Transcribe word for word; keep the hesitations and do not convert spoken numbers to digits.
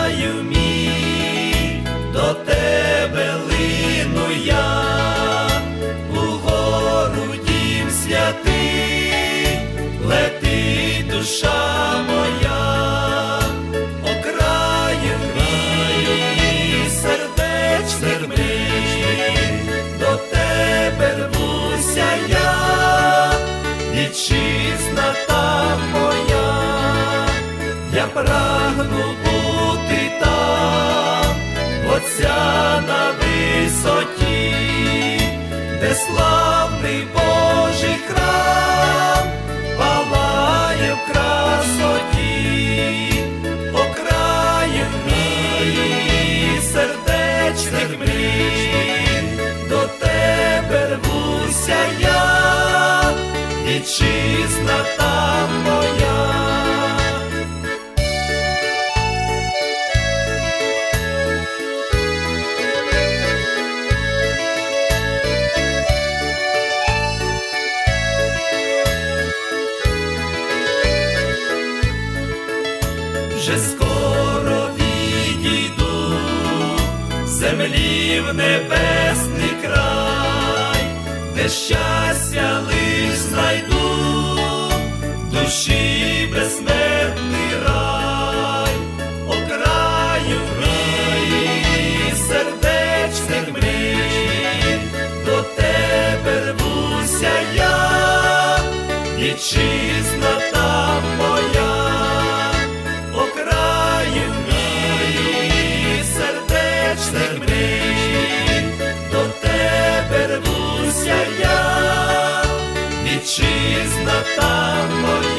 краю мій, до тебе лину я, угору дім святий, лети, душа моя, о краю мій, сердечних мрій, до тебе рвуся я, вітчизна та моя, я прагну бути там, Отця на висоті, де славний Божий храм палає в красоті, о краю мій, сердечних мрій, до тебе рвуся я, вітчизна та моя. Вже скоро відійду з землі в небесний край, де щастя лиш знайду, душі безсмертний рай, о краю мій, сердечних мрій, до тебе рвуся я, вітчизна та моя. До тебе рвуся я, вітчизна та моя.